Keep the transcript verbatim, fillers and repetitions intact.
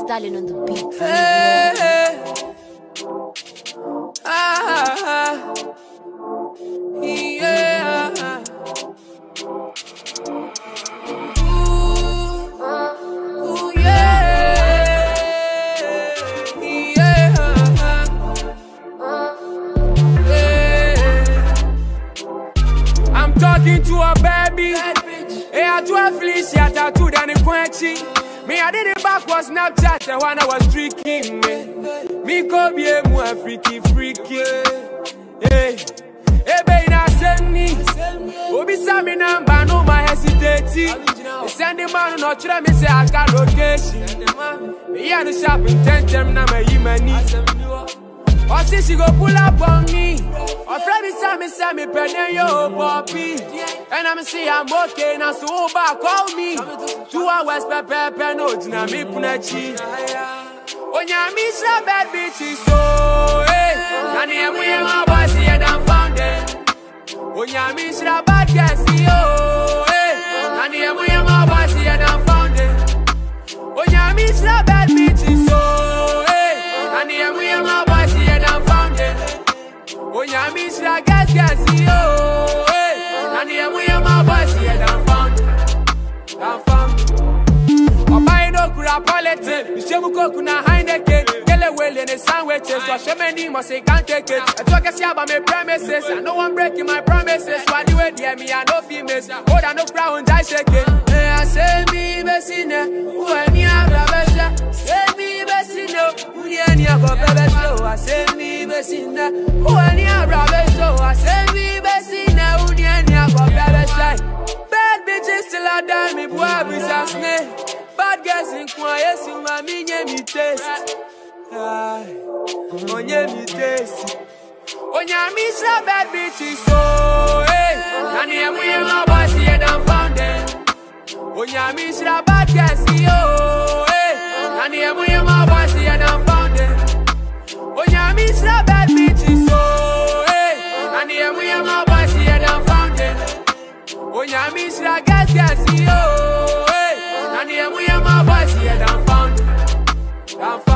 Stallion on the beat. Hey, hey. Ah, ah, ah. Yeah. Ooh, ooh, yeah. Yeah. Yeah. I'm talking to a baby. Hey, I do a fleece, yeah, tattooed and a quenching. Me, I did it back was Snapchat when I was streaking. Me, me go be a more freaky, freaky. Hey, hey, baby, now send me. Obi Sami number, no my hesitating. Send the man, no try me say I got location. Me, I the shopping ten them now my money. Or see she go pull up on me. Or Freddy Sammy Sammy penny yo poppy. And I'm see I'm okay now so back call me. Two hours per per per no dina me punachi. Onya me say bad bitches so eh. Nani emu ye my boys here done found it. Onya me say bad guys yo eh. Nani emu ye my boys here done found it. Onya me say bad bitches so eh. Nani emu ye my boys here done found it. Onya me say guys guys yo eh. Nani emu ye my boys here done found it. Done found it. Obai no kura politics. Mishemu koku na Heineken. Gele wele ne sandwiches. So shemeni must say can't take it. I talk as about my promises. I know I'm breaking my promises. Why do it dear me? I know females. Hold on no ground I shake it. I say me besina. Who any abra besha. Say me besina. Who any abra besha. I say me besina. Who any abra besha. I say me besina. Who any abra besha. Bad bitches still a dime me boy business me. Bad girls in quiet, so my minion me taste. On ye me taste. On ya me say bad bitches so eh. Nani emu ye my boys here done found it. On ya me say bad girls yo eh. Nani emu ye my boys here done found it. On ya me say bad bitches so eh. Nani emu ye my boys here done found it. On ya me say guys guys yo. Nani emu ye my boys here done found it.